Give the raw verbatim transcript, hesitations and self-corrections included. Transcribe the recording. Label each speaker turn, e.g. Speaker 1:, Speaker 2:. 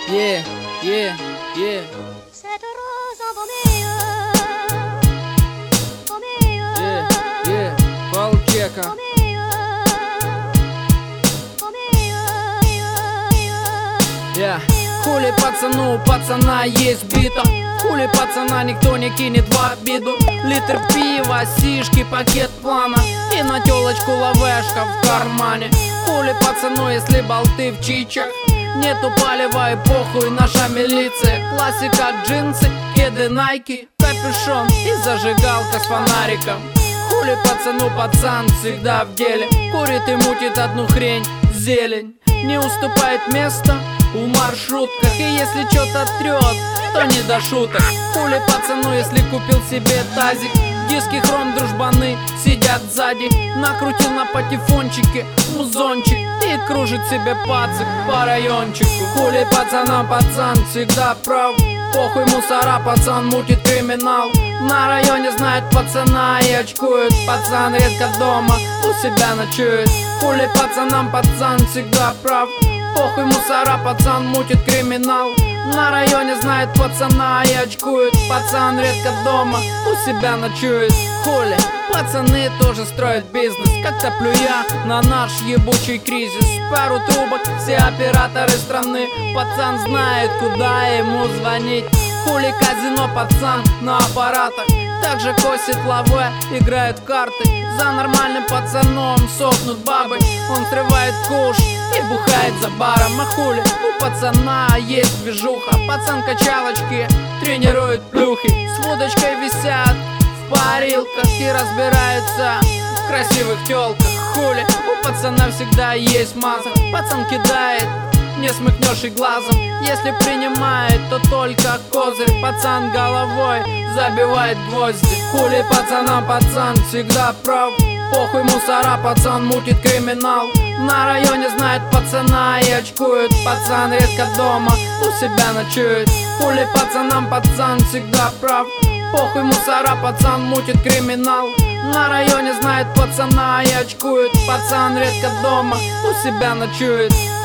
Speaker 1: Yeah, yeah, yeah.
Speaker 2: Cette rose en vermeil, vermeil,
Speaker 1: Yeah, yeah, Полчека.
Speaker 2: vermeil, vermeil.
Speaker 1: Yeah. Хули пацану, у пацана есть бита. Хули пацана никто не кинет в обиду. Литр пива, сишки, пакет плана и на телочку лавешка в кармане. Хули пацану, если болты в чичах. Нету палева и похуй, наша милиция. Классика, джинсы, кеды, найки, капюшон и зажигалка с фонариком. Хули пацану, пацан всегда в деле. Курит и мутит одну хрень, зелень. Не уступает место в маршрутках. И если чё-то трёт, то не до шуток. Хули пацану, если купил себе тазик. Диски хром дружбаны сидят сзади. Накрутил на патефончике музончик и кружит себе пацик по райончику. Хули пацанам, пацан всегда прав. Похуй мусора, пацан мутит криминал. На районе знает пацана и очкует. Пацан редко дома у себя ночует. Хули пацанам, пацан всегда прав. Похуй мусора, пацан мутит криминал. На районе знает пацана и очкует. Пацан редко дома у себя ночует. Хули пацаны тоже строят бизнес. Как-то плюя на наш ебучий кризис. Пару трубок, все операторы страны. Пацан знает, куда ему звонить. Хули казино, пацан на аппаратах. Также косит лаве, играют в карты. За нормальным пацаном сохнут бабы. Он срывает куш и бухает за баром. А хули у пацана есть движуха. Пацан качалочки тренирует плюхи. С водочкой висят в парилках и разбираются в красивых тёлках. Хули у пацана всегда есть маза. Пацан кидает, не смыкнешь и глазом. Если принимает, то только козырь. Пацан головой забивает гвозди. Хули пацанам, пацан всегда прав. Похуй мусора, пацан мутит криминал. На районе знает пацана и очкует. Пацан редко дома у себя ночует. Хули пацанам, пацан всегда прав. Похуй мусора, пацан мутит криминал. На районе знает пацана и очкует. Пацан редко дома у себя ночует.